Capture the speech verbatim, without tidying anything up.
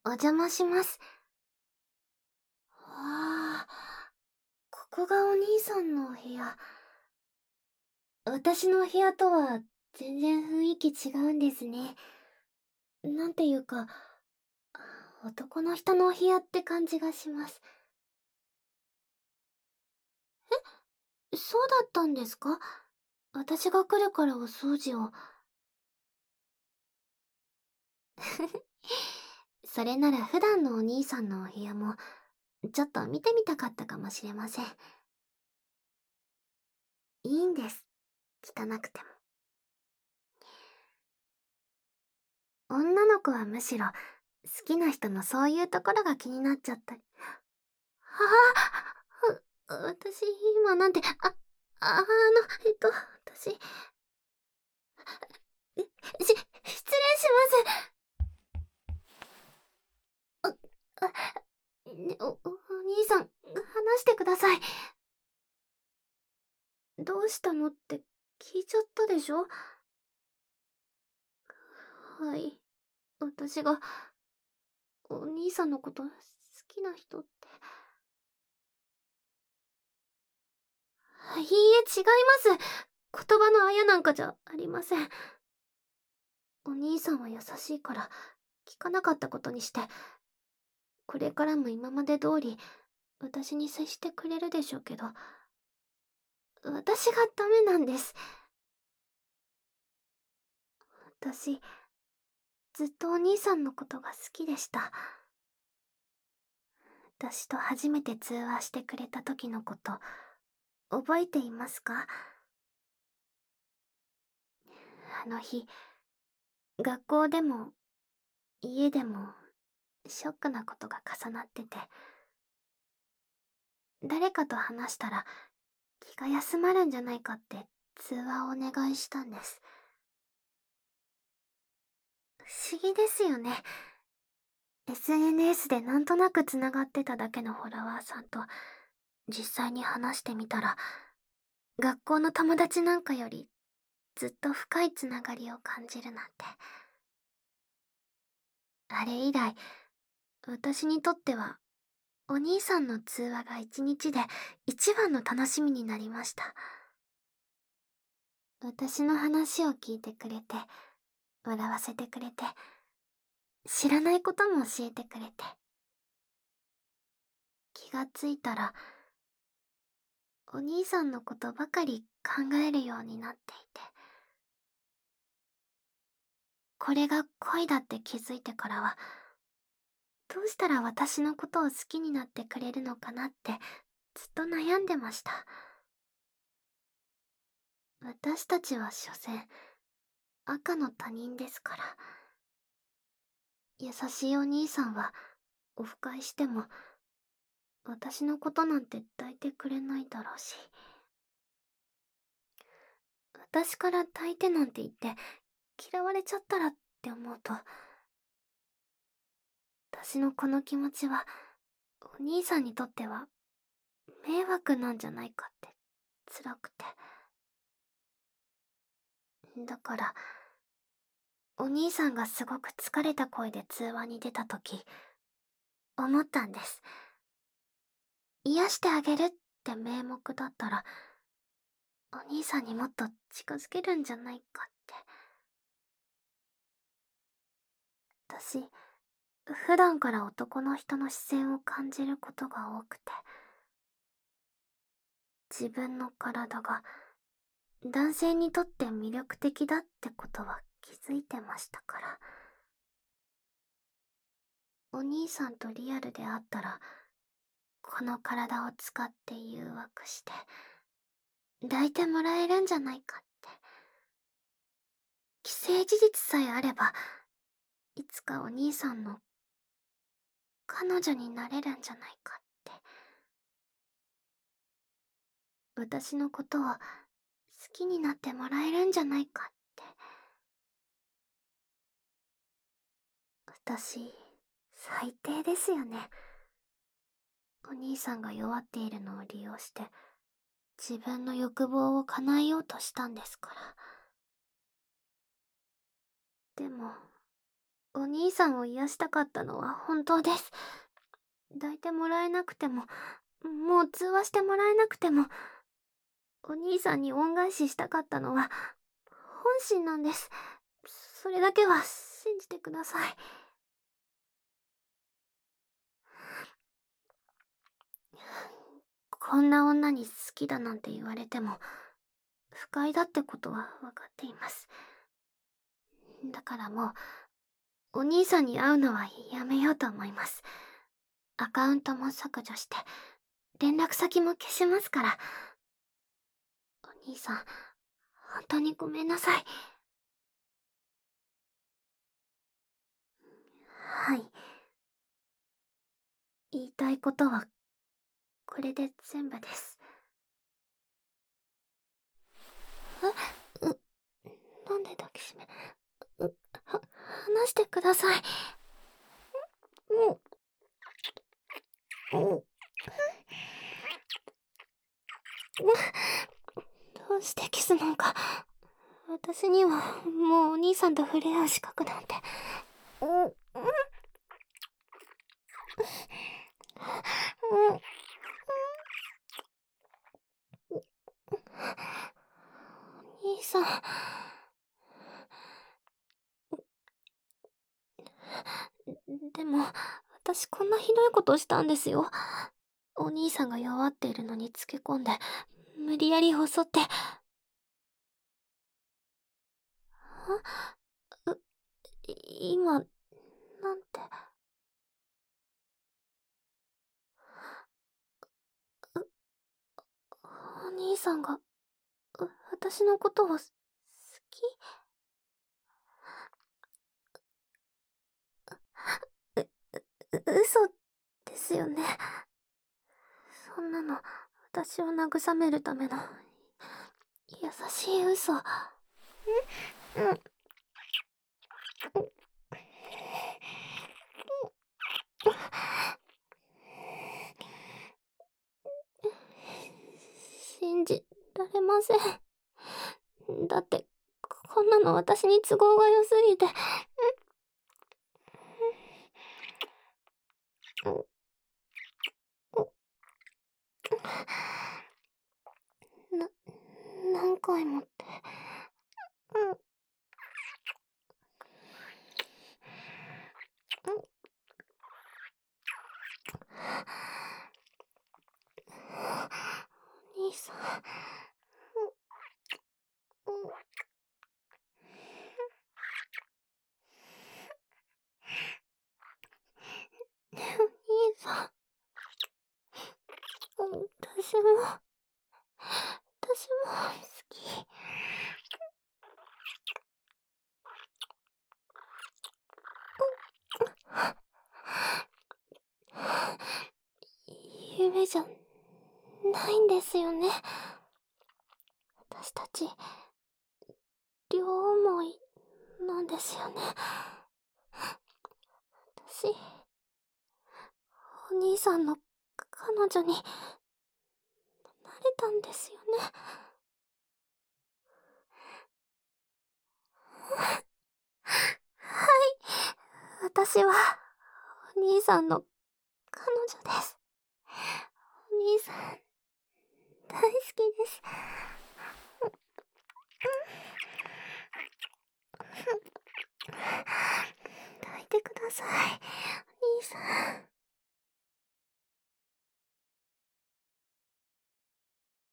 お邪魔します。わあ、ここがお兄さんのお部屋。私のお部屋とは全然雰囲気違うんですね。なんていうか、男の人のお部屋って感じがします。そうだったんですか？私が来るからお掃除を。それなら普段のお兄さんのお部屋も、ちょっと見てみたかったかもしれません。いいんです。汚くても。女の子はむしろ、好きな人のそういうところが気になっちゃったり。ああ、う私、今なんて、あ、あの、えっと、私、えし、失礼します。あ、あ、ねお、お兄さん、話してください。どうしたのって聞いちゃったでしょ？はい。私が、お兄さんのこと好きな人って。いいえ、違います。言葉のあやなんかじゃありません。お兄さんは優しいから、聞かなかったことにして、これからも今まで通り、私に接してくれるでしょうけど、私がダメなんです。私、ずっとお兄さんのことが好きでした。私と初めて通話してくれた時のこと、覚えていますか？あの日、学校でも、家でも、ショックなことが重なってて、誰かと話したら気が休まるんじゃないかって通話をお願いしたんです。不思議ですよね。エスエヌエス でなんとなく繋がってただけのフォロワーさんと、実際に話してみたら、学校の友達なんかよりずっと深いつながりを感じるなんて。あれ以来、私にとっては、お兄さんの通話が一日で一番の楽しみになりました。私の話を聞いてくれて、笑わせてくれて、知らないことも教えてくれて。気がついたら、お兄さんのことばかり考えるようになっていて。これが恋だって気づいてからは、どうしたら私のことを好きになってくれるのかなってずっと悩んでました。私たちは所詮、赤の他人ですから。優しいお兄さんは、オフ会しても、私のことなんて抱いてくれないだろうし。私から抱いてなんて言って、嫌われちゃったらって思うと、私のこの気持ちは、お兄さんにとっては、迷惑なんじゃないかって、辛くて。だから、お兄さんがすごく疲れた声で通話に出たとき、思ったんです。癒してあげるって名目だったら、お兄さんにもっと近づけるんじゃないかって。私、普段から男の人の視線を感じることが多くて、自分の体が男性にとって魅力的だってことは気づいてましたから。お兄さんとリアルで会ったら、この体を使って誘惑して、抱いてもらえるんじゃないかって。既成事実さえあれば、いつかお兄さんの彼女になれるんじゃないかって。私のことを好きになってもらえるんじゃないかって。私、最低ですよね。お兄さんが弱っているのを利用して、自分の欲望を叶えようとしたんですから。でも、 お兄さんを癒したかったのは本当です。抱いてもらえなくても、もう通話してもらえなくても、お兄さんに恩返ししたかったのは本心なんです。それだけは信じてください。こんな女に好きだなんて言われても不快だってことは分かっています。だからもうお兄さんに会うのはやめようと思います。アカウントも削除して連絡先も消しますから。お兄さん、本当にごめんなさい。はい。言いたいことはこれで全部です。え、う、なんで抱きしめ、う、は、話してください。うん、うん、どうしてキスなんか。私にはもうお兄さんと触れ合う資格なんて。うん、うん、うん、お兄さん。でも、私こんなひどいことしたんですよ。お兄さんが弱っているのにつけ込んで、無理やり襲って。あ、う、今、なんて。お兄さんが、う私のことを好き？う、う、嘘ですよね。そんなの、私を慰めるための、優しい嘘。ん、うん、信じられません。だって、こんなの私に都合が良すぎて。な、何回もって。うん、お兄さん。うん、お兄さん。うん、私も、私も好き。夢じゃないんですよね。私たち、両思いなんですよね。私、お兄さんの彼女になれたんですよね。はい。私は、お兄さんの彼女です。お兄さん、大好きです。抱いてください。お兄さん。